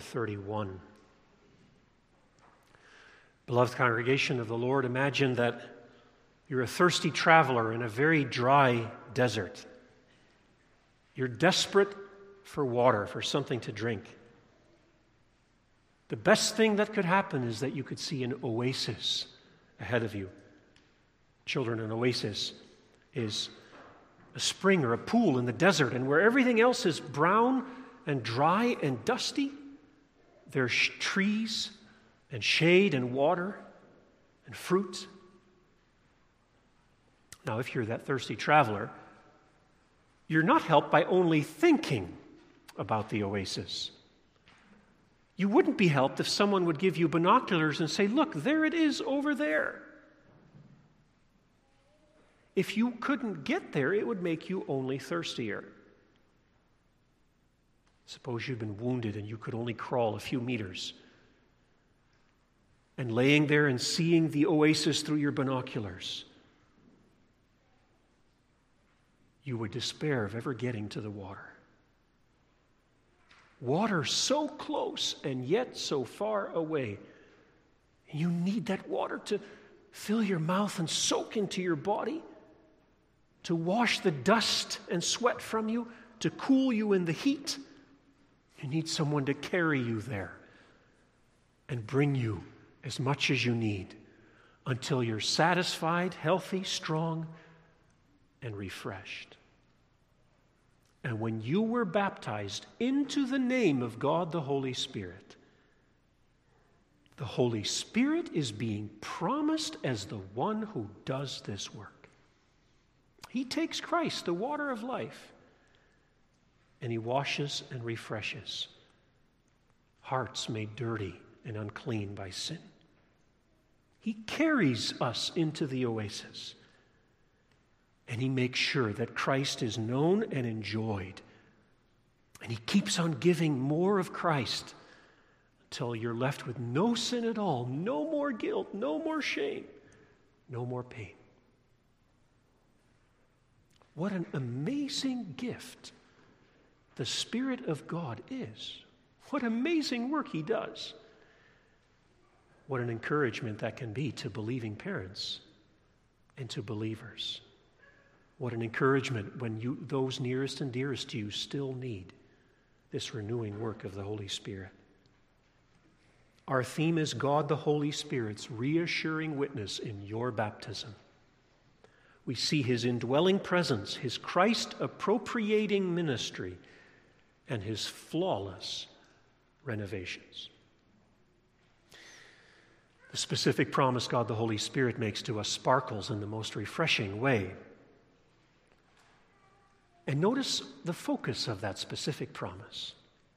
31. Beloved congregation of the Lord, imagine that you're a thirsty traveler in a very dry desert. You're desperate for water, for something to drink. The best thing that could happen is that you could see an oasis ahead of you. Children, an oasis is a spring or a pool in the desert, and where everything else is brown and dry and dusty, there's trees and shade and water and fruit. Now, if you're that thirsty traveler, you're not helped by only thinking about the oasis. You wouldn't be helped if someone would give you binoculars and say, look, there it is over there. If you couldn't get there, it would make you only thirstier. Suppose you'd been wounded and you could only crawl a few meters. And laying there and seeing the oasis through your binoculars, you would despair of ever getting to the water. Water so close and yet so far away. You need that water to fill your mouth and soak into your body, to wash the dust and sweat from you, to cool you in the heat. You need someone to carry you there and bring you as much as you need until you're satisfied, healthy, strong, and refreshed. And when you were baptized into the name of God the Holy Spirit is being promised as the one who does this work. He takes Christ, the water of life, and he washes and refreshes hearts made dirty and unclean by sin. He carries us into the oasis. And he makes sure that Christ is known and enjoyed. And he keeps on giving more of Christ until you're left with no sin at all, no more guilt, no more shame, no more pain. What an amazing gift the Spirit of God is. What amazing work he does. What an encouragement that can be to believing parents and to believers. What an encouragement when those nearest and dearest to you still need this renewing work of the Holy Spirit. Our theme is God the Holy Spirit's reassuring witness in your baptism. We see his indwelling presence, his Christ appropriating ministry, and his flawless renovations. The specific promise God the Holy Spirit makes to us sparkles in the most refreshing way. And notice the focus of that specific promise.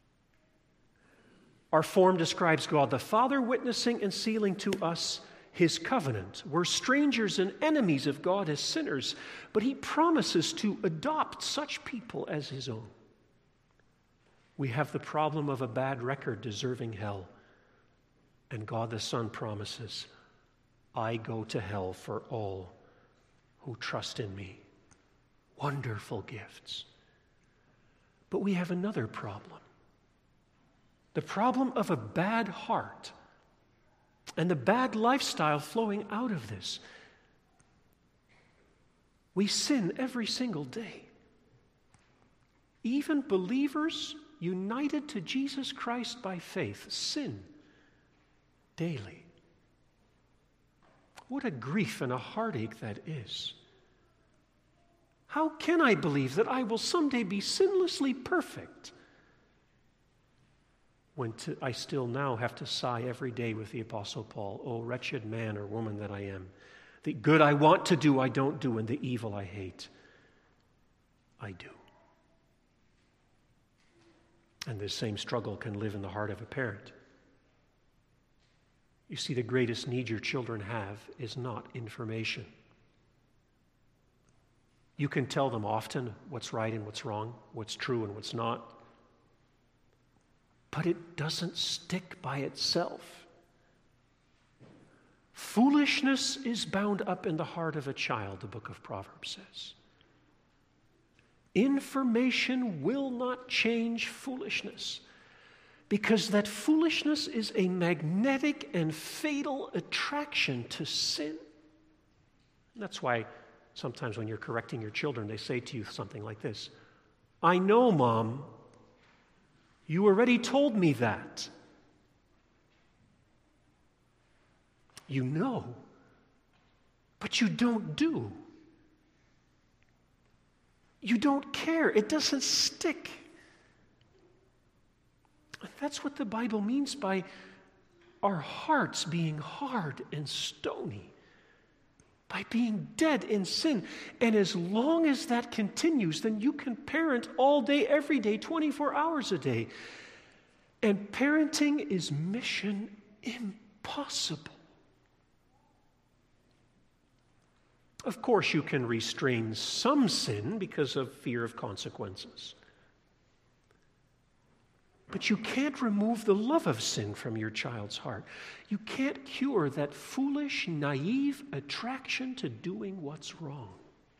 Our form describes God the Father witnessing and sealing to us his covenant. We're strangers and enemies of God as sinners, but he promises to adopt such people as his own. We have the problem of a bad record deserving hell, and God the Son promises, I go to hell for all who trust in me. Wonderful gifts. But we have another problem. The problem of a bad heart and the bad lifestyle flowing out of this. We sin every single day. Even believers united to Jesus Christ by faith sin daily. What a grief and a heartache that is. How can I believe that I will someday be sinlessly perfect when I still now have to sigh every day with the Apostle Paul, oh, wretched man or woman that I am. The good I want to do, I don't do, and the evil I hate, I do. And this same struggle can live in the heart of a parent. You see, the greatest need your children have is not information. You can tell them often what's right and what's wrong, what's true and what's not. But it doesn't stick by itself. Foolishness is bound up in the heart of a child, the book of Proverbs says. Information will not change foolishness, Because that foolishness is a magnetic and fatal attraction to sin. That's why sometimes when you're correcting your children, they say to you something like this: I know, Mom, you already told me that. You know, but you don't do. You don't care. It doesn't stick. That's what the Bible means by our hearts being hard and stony, by being dead in sin. And as long as that continues, then you can parent all day, every day, 24 hours a day. And parenting is mission impossible. Of course, you can restrain some sin because of fear of consequences. But you can't remove the love of sin from your child's heart. You can't cure that foolish, naive attraction to doing what's wrong.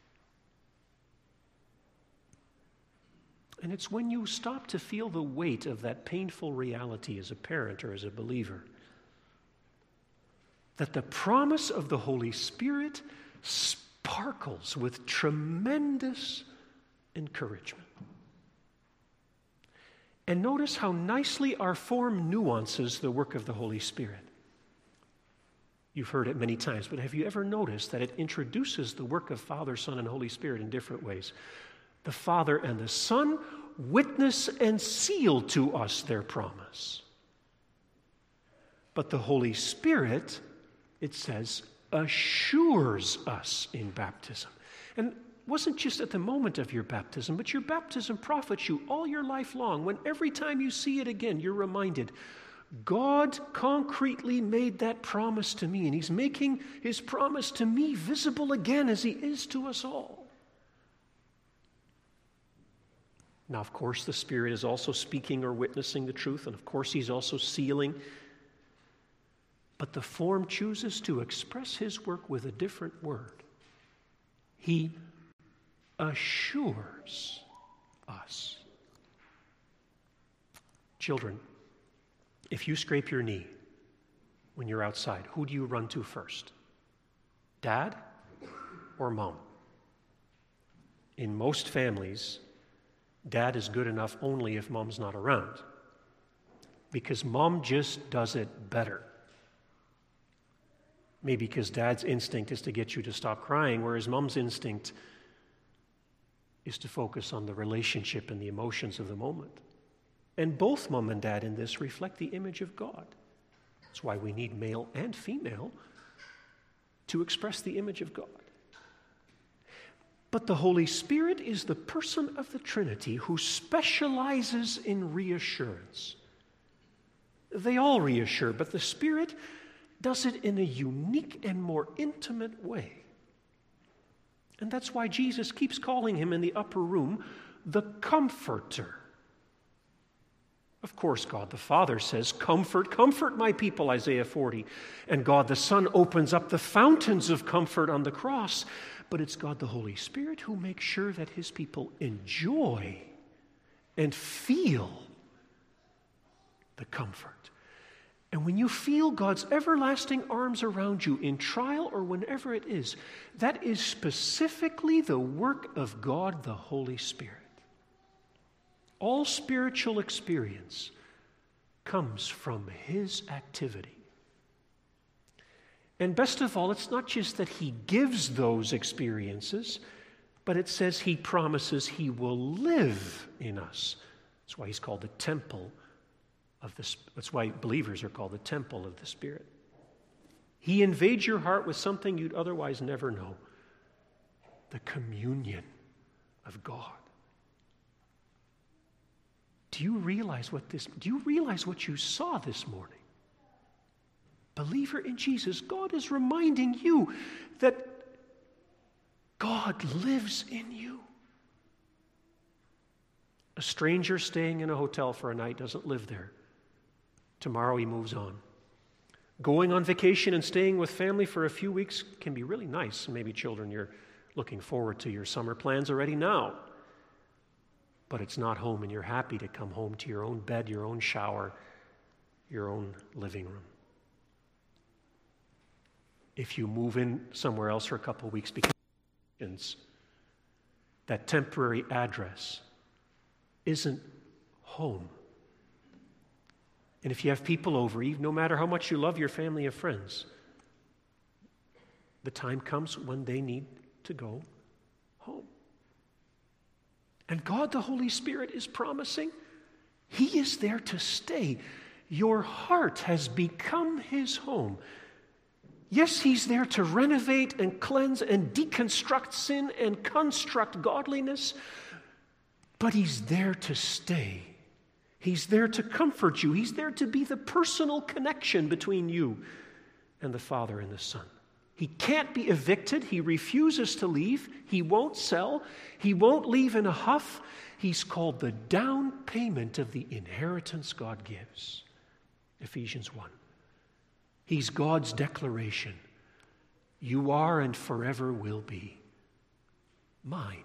And it's when you stop to feel the weight of that painful reality as a parent or as a believer that the promise of the Holy Spirit sparkles with tremendous encouragement. And notice how nicely our form nuances the work of the Holy Spirit. You've heard it many times, but have you ever noticed that it introduces the work of Father, Son, and Holy Spirit in different ways? The Father and the Son witness and seal to us their promise. But the Holy Spirit, it says, assures us in baptism. And wasn't just at the moment of your baptism, but your baptism profits you all your life long, when every time you see it again, you're reminded, God concretely made that promise to me, and He's making His promise to me visible again as He is to us all. Now, of course, the Spirit is also speaking or witnessing the truth, and of course, He's also sealing. But the form chooses to express His work with a different word. He assures us. Children, if you scrape your knee when you're outside, who do you run to first? Dad or Mom? In most families, Dad is good enough only if Mom's not around, because Mom just does it better. Maybe because Dad's instinct is to get you to stop crying, whereas Mom's instinct is to focus on the relationship and the emotions of the moment. And both Mom and Dad in this reflect the image of God. That's why we need male and female to express the image of God. But the Holy Spirit is the person of the Trinity who specializes in reassurance. They all reassure, but the Spirit does it in a unique and more intimate way. And that's why Jesus keeps calling Him in the upper room the Comforter. Of course, God the Father says, "Comfort, comfort my people," Isaiah 40. And God the Son opens up the fountains of comfort on the cross. But it's God the Holy Spirit who makes sure that His people enjoy and feel the comfort. And when you feel God's everlasting arms around you in trial or whenever it is, that is specifically the work of God the Holy Spirit. All spiritual experience comes from His activity. And best of all, it's not just that He gives those experiences, but it says He promises He will live in us. That's why He's called the temple of the Spirit. That's why believers are called the temple of the Spirit. He invades your heart with something you'd otherwise never know: the communion of God. Do you realize what you saw this morning? Believer in Jesus, God is reminding you that God lives in you. A stranger staying in a hotel for a night doesn't live there. Tomorrow he moves on. Going on vacation and staying with family for a few weeks can be really nice. Maybe children, you're looking forward to your summer plans already now. But it's not home, and you're happy to come home to your own bed, your own shower, your own living room. If you move in somewhere else for a couple of weeks because that temporary address isn't home. And if you have people over, even no matter how much you love your family and friends, the time comes when they need to go home. And God, the Holy Spirit, is promising He is there to stay. Your heart has become His home. Yes, He's there to renovate and cleanse and deconstruct sin and construct godliness, but He's there to stay. He's there to comfort you. He's there to be the personal connection between you and the Father and the Son. He can't be evicted. He refuses to leave. He won't sell. He won't leave in a huff. He's called the down payment of the inheritance God gives. Ephesians 1. He's God's declaration. You are and forever will be mine.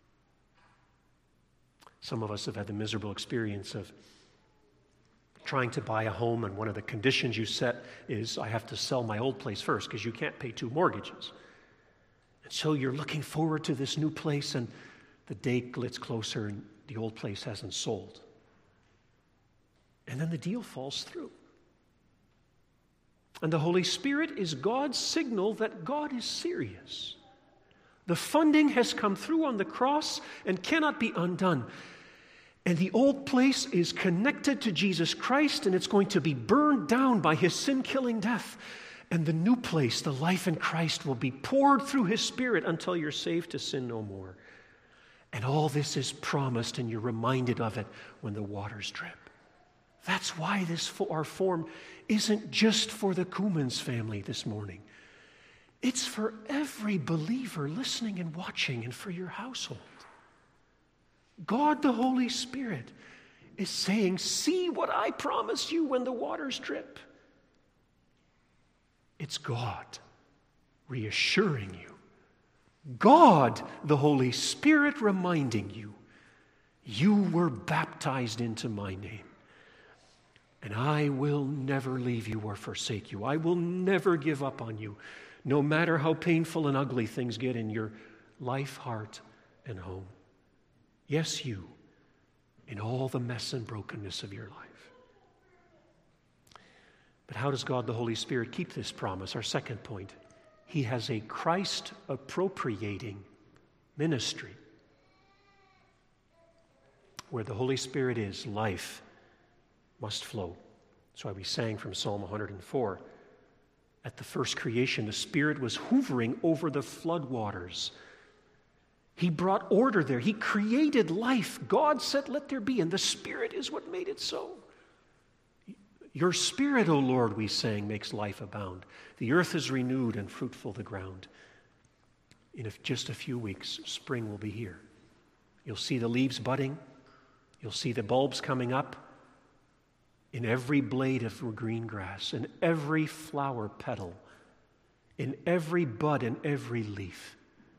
Some of us have had the miserable experience of trying to buy a home, and one of the conditions you set is I have to sell my old place first because you can't pay 2 mortgages. And so you're looking forward to this new place, and the day gets closer and the old place hasn't sold. And then the deal falls through. And the Holy Spirit is God's signal that God is serious. The funding has come through on the cross and cannot be undone. And the old place is connected to Jesus Christ, and it's going to be burned down by His sin-killing death. And the new place, the life in Christ, will be poured through His Spirit until you're saved to sin no more. And all this is promised, and you're reminded of it when the waters drip. That's why our form isn't just for the Koumans family this morning. It's for every believer listening and watching, and for your household. God, the Holy Spirit, is saying, see what I promised you when the waters drip. It's God reassuring you. God, the Holy Spirit, reminding you, you were baptized into my name. And I will never leave you or forsake you. I will never give up on you, no matter how painful and ugly things get in your life, heart, and home. Yes, you, in all the mess and brokenness of your life. But how does God, the Holy Spirit, keep this promise? Our second point, He has a Christ-appropriating ministry. Where the Holy Spirit is, life must flow. That's why we sang from Psalm 104. At the first creation, the Spirit was hovering over the floodwaters. He brought order there. He created life. God said, let there be, and the Spirit is what made it so. Your Spirit, O Lord, we sang, makes life abound. The earth is renewed and fruitful the ground. In just a few weeks, spring will be here. You'll see the leaves budding. You'll see the bulbs coming up. In every blade of green grass, in every flower petal, in every bud and every leaf.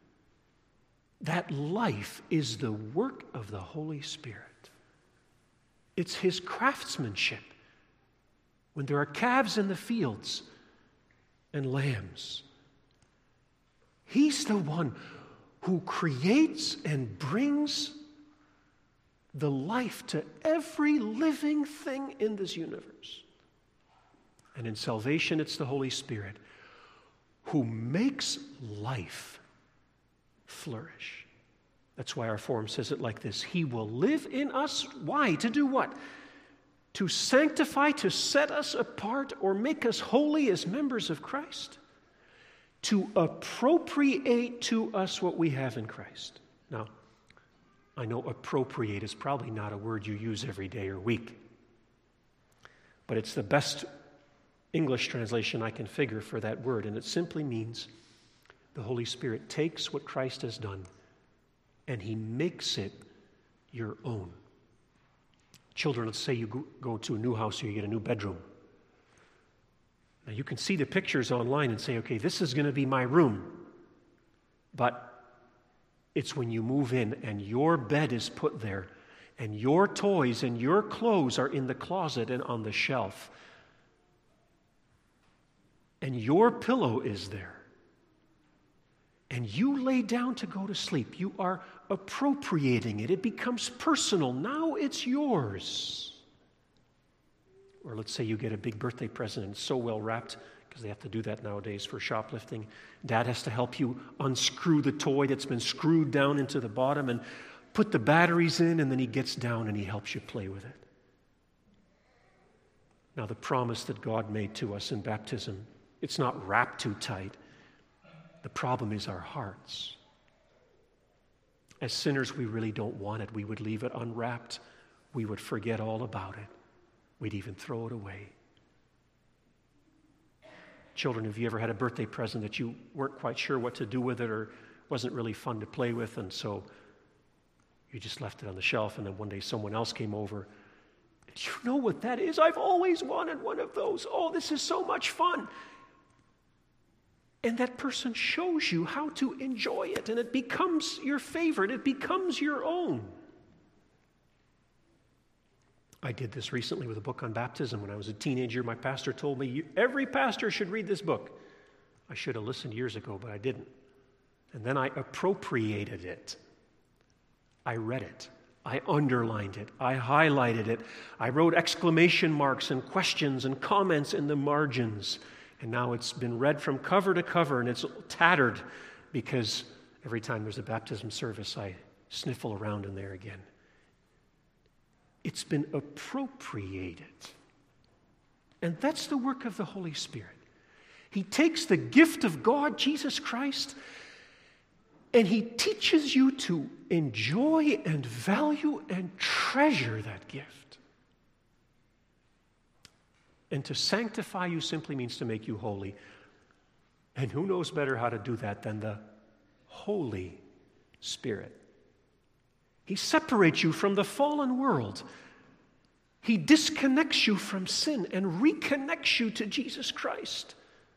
That life is the work of the Holy Spirit. It's His craftsmanship. When there are calves in the fields and lambs, He's the one who creates and brings the life to every living thing in this universe. And in salvation, it's the Holy Spirit who makes life flourish. That's why our form says it like this. He will live in us. Why? To do what? To sanctify, to set us apart, or make us holy as members of Christ. To appropriate to us what we have in Christ. Now, I know appropriate is probably not a word you use every day or week, but it's the best English translation I can figure for that word, and it simply means the Holy Spirit takes what Christ has done and He makes it your own. Children, let's say you go to a new house or you get a new bedroom. Now you can see the pictures online and say, okay, this is going to be my room, but it's when you move in and your bed is put there and your toys and your clothes are in the closet and on the shelf and your pillow is there, and you lay down to go to sleep, you are appropriating it. It becomes personal. Now it's yours. Or let's say you get a big birthday present and it's so well wrapped, because they have to do that nowadays for shoplifting. Dad has to help you unscrew the toy that's been screwed down into the bottom and put the batteries in, and then he gets down and he helps you play with it. Now, the promise that God made to us in baptism, it's not wrapped too tight. The problem is our hearts. As sinners, we really don't want it. We would leave it unwrapped. We would forget all about it. We'd even throw it away. Children, have you ever had a birthday present that you weren't quite sure what to do with it, or wasn't really fun to play with, and so you just left it on the shelf, and then one day someone else came over? Do you know what that is? I've always wanted one of those. Oh, this is so much fun. And that person shows you how to enjoy it, and it becomes your favorite. It becomes your own. I did this recently with a book on baptism. When I was a teenager, my pastor told me, every pastor should read this book. I should have listened years ago, but I didn't. And then I appropriated it. I read it. I underlined it. I highlighted it. I wrote exclamation marks and questions and comments in the margins. And now it's been read from cover to cover, and it's tattered because every time there's a baptism service, I sniffle around in there again. It's been appropriated. And that's the work of the Holy Spirit. He takes the gift of God, Jesus Christ, and he teaches you to enjoy and value and treasure that gift. And to sanctify you simply means to make you holy. And who knows better how to do that than the Holy Spirit? He separates you from the fallen world. He disconnects you from sin and reconnects you to Jesus Christ.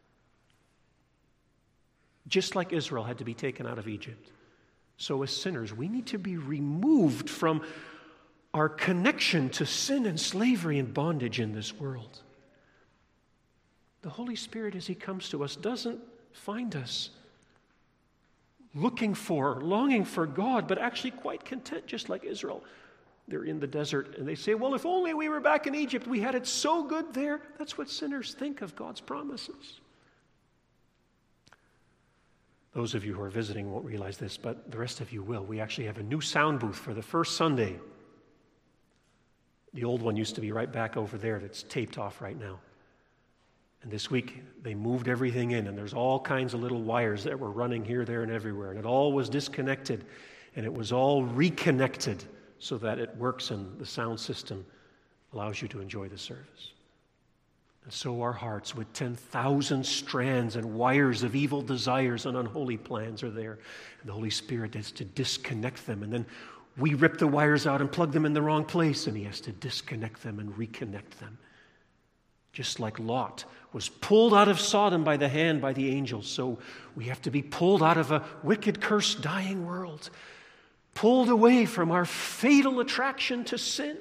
Just like Israel had to be taken out of Egypt. So as sinners, we need to be removed from our connection to sin and slavery and bondage in this world. The Holy Spirit, as he comes to us, doesn't find us looking for, longing for God, but actually quite content, just like Israel. They're in the desert, and they say, well, if only we were back in Egypt, we had it so good there. That's what sinners think of God's promises. Those of you who are visiting won't realize this, but the rest of you will. We actually have a new sound booth for the first Sunday. The old one used to be right back over there that's taped off right now. And this week, they moved everything in, and there's all kinds of little wires that were running here, there, and everywhere. And it all was disconnected, and it was all reconnected so that it works, and the sound system allows you to enjoy the service. And so our hearts with 10,000 strands and wires of evil desires and unholy plans are there. And the Holy Spirit has to disconnect them. And then we rip the wires out and plug them in the wrong place, and he has to disconnect them and reconnect them. Just like Lot was pulled out of Sodom by the hand by the angels, so we have to be pulled out of a wicked, cursed, dying world, pulled away from our fatal attraction to sin.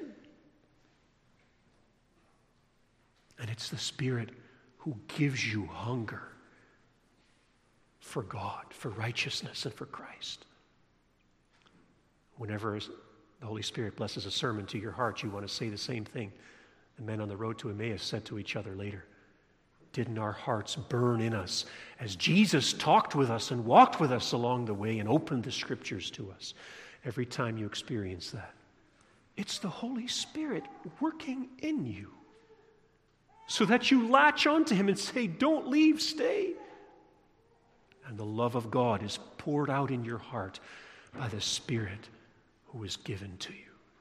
And it's the Spirit who gives you hunger for God, for righteousness, and for Christ. Whenever the Holy Spirit blesses a sermon to your heart, you want to say the same thing. The men on the road to Emmaus said to each other later, didn't our hearts burn in us as Jesus talked with us and walked with us along the way and opened the Scriptures to us? Every time you experience that, it's the Holy Spirit working in you so that you latch onto him and say, don't leave, stay. And the love of God is poured out in your heart by the Spirit who is given to you.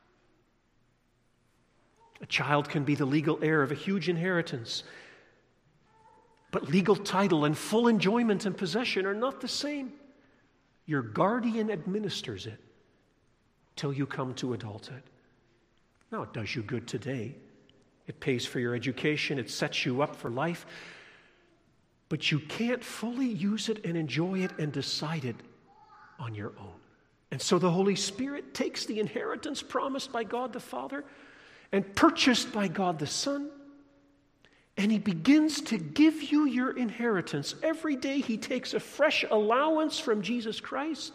A child can be the legal heir of a huge inheritance, but legal title and full enjoyment and possession are not the same. Your guardian administers it till you come to adulthood. Now, it does you good today. It pays for your education. It sets you up for life. But you can't fully use it and enjoy it and decide it on your own. And so the Holy Spirit takes the inheritance promised by God the Father and purchased by God the Son, And he begins to give you your inheritance. Every day he takes a fresh allowance from Jesus Christ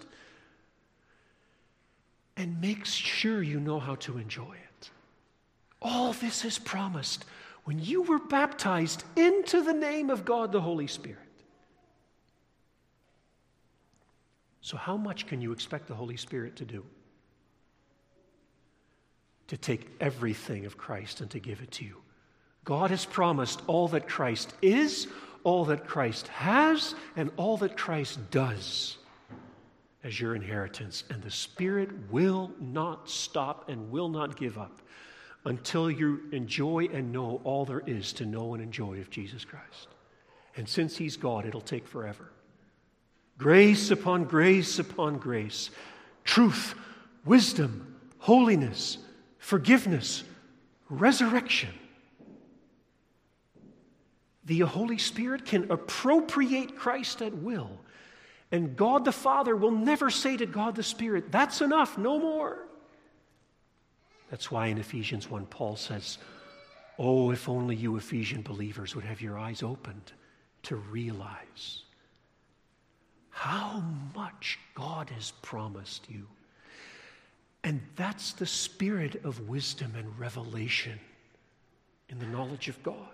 and makes sure you know how to enjoy it. All this is promised when you were baptized into the name of God the Holy Spirit. So how much can you expect the Holy Spirit to do? To take everything of Christ and to give it to you. God has promised all that Christ is, all that Christ has, and all that Christ does as your inheritance. And the Spirit will not stop and will not give up until you enjoy and know all there is to know and enjoy of Jesus Christ. And since He's God, it'll take forever. Grace upon grace upon grace. Truth, wisdom, holiness, forgiveness, resurrection. The Holy Spirit can appropriate Christ at will. And God the Father will never say to God the Spirit, "That's enough, no more." That's why in Ephesians 1, Paul says, "Oh, if only you Ephesian believers would have your eyes opened to realize how much God has promised you." And that's the spirit of wisdom and revelation in the knowledge of God.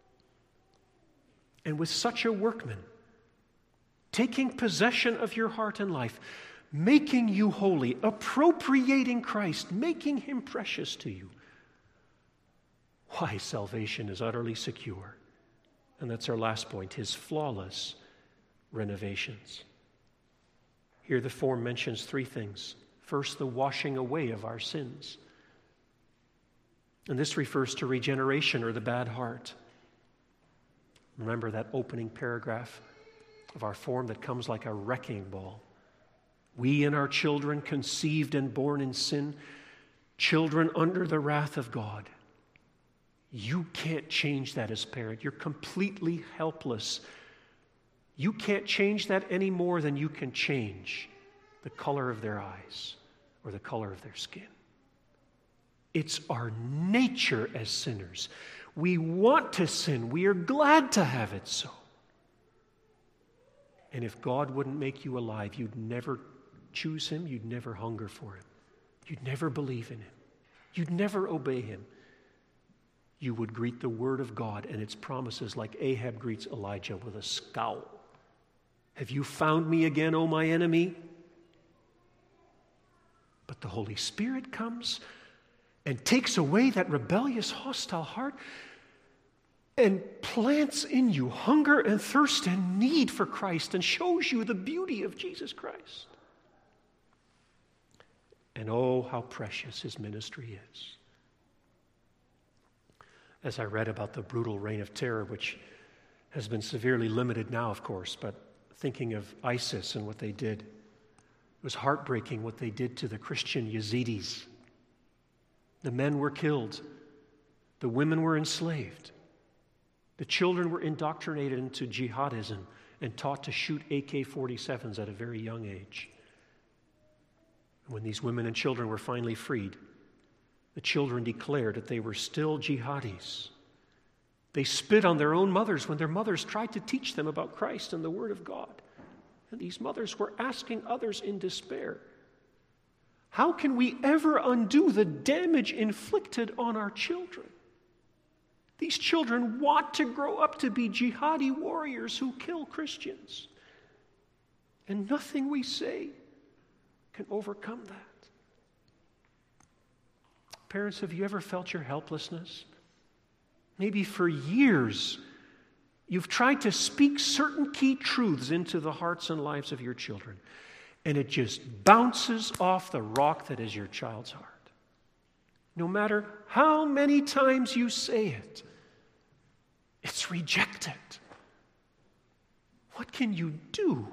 And with such a workman, taking possession of your heart and life, making you holy, appropriating Christ, making Him precious to you, why, salvation is utterly secure. And that's our last point, His flawless renovations. Here the form mentions three things. First, the washing away of our sins. And this refers to regeneration or the bad heart. Remember that opening paragraph of our form that comes like a wrecking ball. We and our children conceived and born in sin, children under the wrath of God. You can't change that as parent. You're completely helpless. You can't change that any more than you can change the color of their eyes or the color of their skin. It's our nature as sinners. We want to sin. We are glad to have it so. And if God wouldn't make you alive, you'd never choose Him. You'd never hunger for Him. You'd never believe in Him. You'd never obey Him. You would greet the Word of God and its promises like Ahab greets Elijah with a scowl. Have you found me again, O my enemy? But the Holy Spirit comes and takes away that rebellious, hostile heart and plants in you hunger and thirst and need for Christ and shows you the beauty of Jesus Christ. And oh, how precious His ministry is. As I read about the brutal reign of terror, which has been severely limited now, of course, but thinking of ISIS and what they did, it was heartbreaking what they did to the Christian Yazidis. The men were killed. The women were enslaved. The children were indoctrinated into jihadism and taught to shoot AK-47s at a very young age. When these women and children were finally freed, the children declared that they were still jihadis. They spit on their own mothers when their mothers tried to teach them about Christ and the Word of God. And these mothers were asking others in despair, how can we ever undo the damage inflicted on our children? These children want to grow up to be jihadi warriors who kill Christians. And nothing we say can overcome that. Parents, have you ever felt your helplessness? Maybe for years, you've tried to speak certain key truths into the hearts and lives of your children, and it just bounces off the rock that is your child's heart. No matter how many times you say it, it's rejected. What can you do?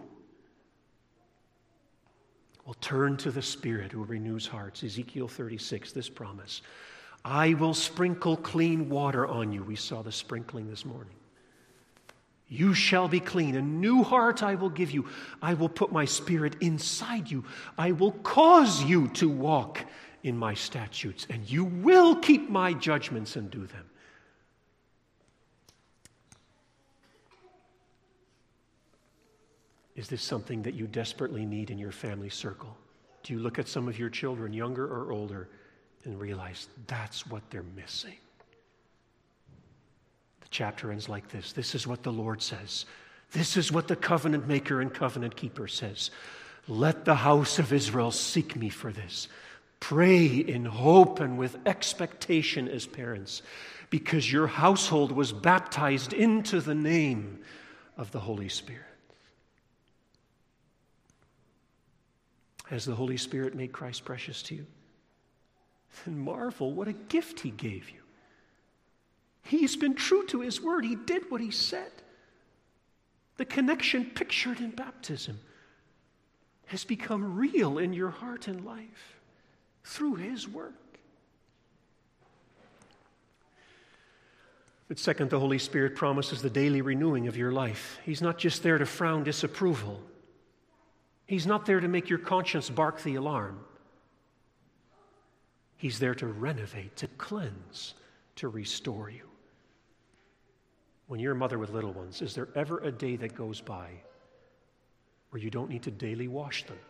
Well, turn to the Spirit who renews hearts. Ezekiel 36, this promise. I will sprinkle clean water on you. We saw the sprinkling this morning. You shall be clean. A new heart I will give you. I will put my Spirit inside you. I will cause you to walk in my statutes, and you will keep my judgments and do them. Is this something that you desperately need in your family circle? Do you look at some of your children, younger or older, and realize that's what they're missing? The chapter ends like this. This is what the Lord says. This is what the covenant maker and covenant keeper says. Let the house of Israel seek me for this. Pray in hope and with expectation as parents, because your household was baptized into the name of the Holy Spirit. Has the Holy Spirit made Christ precious to you? Then marvel what a gift He gave you. He's been true to His word. He did what He said. The connection pictured in baptism has become real in your heart and life through His work. But second, the Holy Spirit promises the daily renewing of your life. He's not just there to frown disapproval. He's not there to make your conscience bark the alarm. He's there to renovate, to cleanse, to restore you. When you're a mother with little ones, is there ever a day that goes by where you don't need to daily wash them?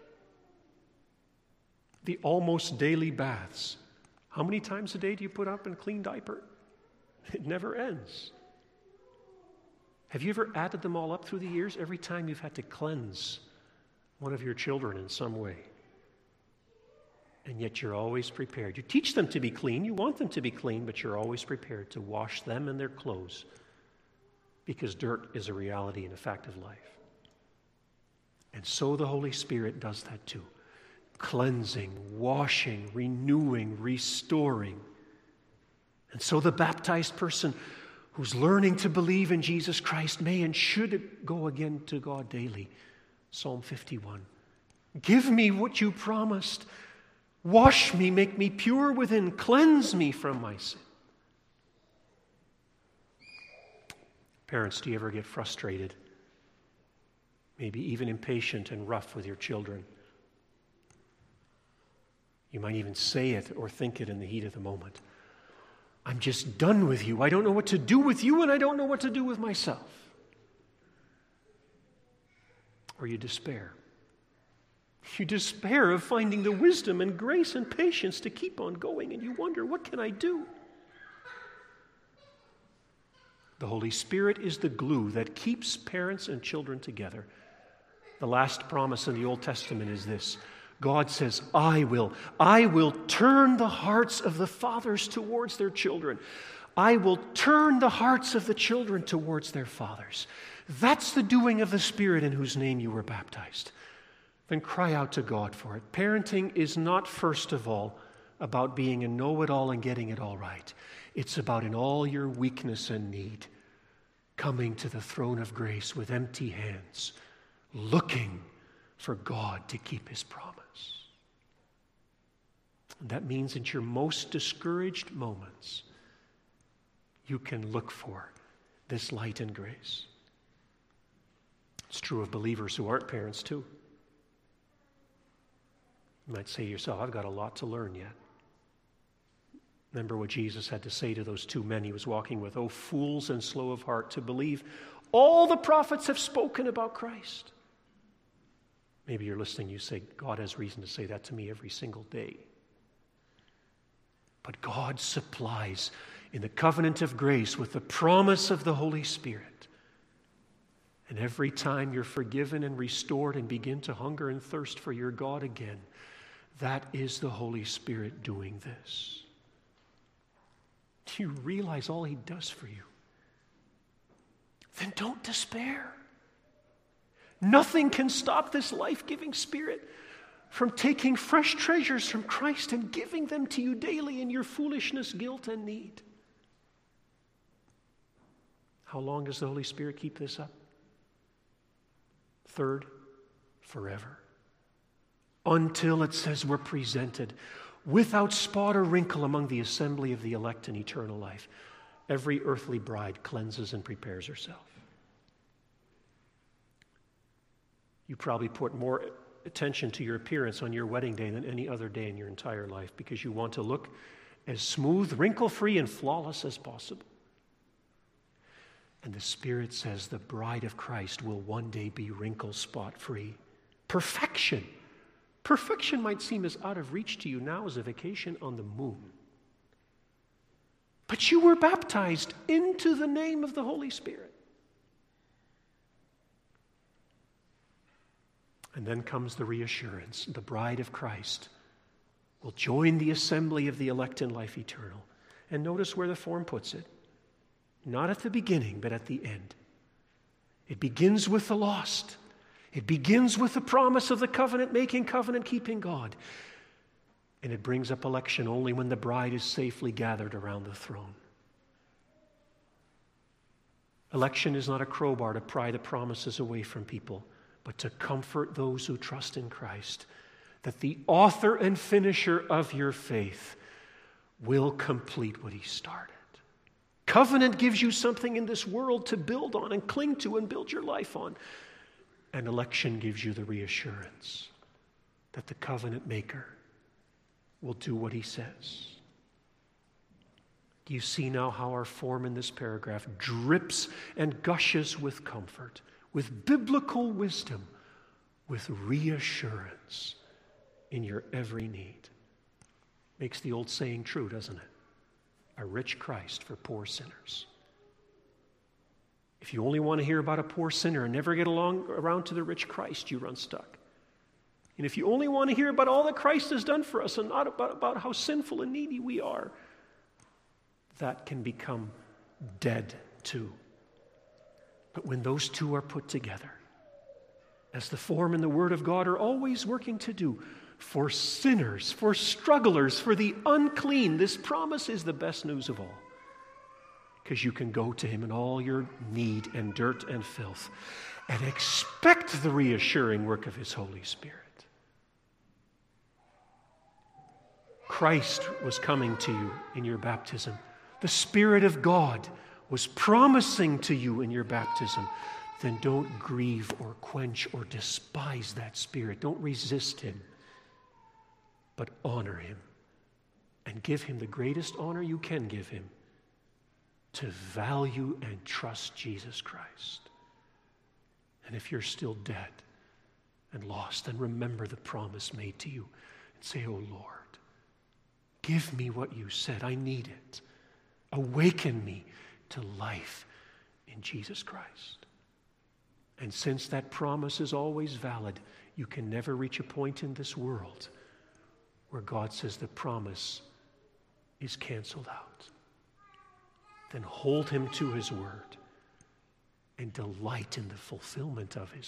The almost daily baths. How many times a day do you put up in a clean diaper? It never ends. Have you ever added them all up through the years? Every time you've had to cleanse one of your children in some way. And yet you're always prepared. You teach them to be clean. You want them to be clean, but you're always prepared to wash them and their clothes, because dirt is a reality and a fact of life. And so the Holy Spirit does that too. Cleansing, washing, renewing, restoring. And so the baptized person who's learning to believe in Jesus Christ may and should go again to God daily. Psalm 51. Give me what you promised. Wash me, make me pure within, cleanse me from my sin. Parents, do you ever get frustrated? Maybe even impatient and rough with your children? You might even say it or think it in the heat of the moment. I'm just done with you. I don't know what to do with you, and I don't know what to do with myself. Or you despair. You despair of finding the wisdom and grace and patience to keep on going, and you wonder, what can I do? The Holy Spirit is the glue that keeps parents and children together. The last promise in the Old Testament is this. God says, I will turn the hearts of the fathers towards their children. I will turn the hearts of the children towards their fathers. That's the doing of the Spirit in whose name you were baptized. Then cry out to God for it. Parenting is not, first of all, about being a know-it-all and getting it all right. It's about, in all your weakness and need, coming to the throne of grace with empty hands, looking for God to keep His promise. And that means in your most discouraged moments, you can look for this light and grace. It's true of believers who aren't parents too. You might say to yourself, I've got a lot to learn yet. Remember what Jesus had to say to those two men He was walking with. Oh, fools and slow of heart to believe all the prophets have spoken about Christ. Maybe you're listening, you say, God has reason to say that to me every single day. But God supplies in the covenant of grace with the promise of the Holy Spirit. And every time you're forgiven and restored and begin to hunger and thirst for your God again, that is the Holy Spirit doing this. Do you realize all He does for you? Then don't despair. Nothing can stop this life-giving Spirit from taking fresh treasures from Christ and giving them to you daily in your foolishness, guilt, and need. How long does the Holy Spirit keep this up? Third, forever. Until, it says, we're presented without spot or wrinkle among the assembly of the elect in eternal life. Every earthly bride cleanses and prepares herself. You probably put more attention to your appearance on your wedding day than any other day in your entire life because you want to look as smooth, wrinkle-free, and flawless as possible. And the Spirit says the bride of Christ will one day be wrinkle spot free. Perfection. Perfection might seem as out of reach to you now as a vacation on the moon. But you were baptized into the name of the Holy Spirit. And then comes the reassurance. The bride of Christ will join the assembly of the elect in life eternal. And notice where the form puts it. Not at the beginning, but at the end. It begins with the lost. It begins with the promise of the covenant-making, covenant-keeping God. And it brings up election only when the bride is safely gathered around the throne. Election is not a crowbar to pry the promises away from people, but to comfort those who trust in Christ, that the author and finisher of your faith will complete what he started. Covenant gives you something in this world to build on and cling to and build your life on. And election gives you the reassurance that the covenant maker will do what he says. Do you see now how our form in this paragraph drips and gushes with comfort, with biblical wisdom, with reassurance in your every need? Makes the old saying true, doesn't it? A rich Christ for poor sinners. If you only want to hear about a poor sinner and never get around to the rich Christ, you run stuck. And if you only want to hear about all that Christ has done for us and not about how sinful and needy we are, that can become dead too. But when those two are put together, as the form and the Word of God are always working to do, for sinners, for strugglers, for the unclean, this promise is the best news of all. Because you can go to him in all your need and dirt and filth and expect the reassuring work of his Holy Spirit. Christ was coming to you in your baptism. The Spirit of God was promising to you in your baptism. Then don't grieve or quench or despise that Spirit. Don't resist him. But honor him and give him the greatest honor you can give him, to value and trust Jesus Christ. And if you're still dead and lost, then remember the promise made to you and say, "Oh Lord, give me what you said. I need it. Awaken me to life in Jesus Christ." And since that promise is always valid, you can never reach a point in this world where God says the promise is canceled out. Then hold him to his word and delight in the fulfillment of his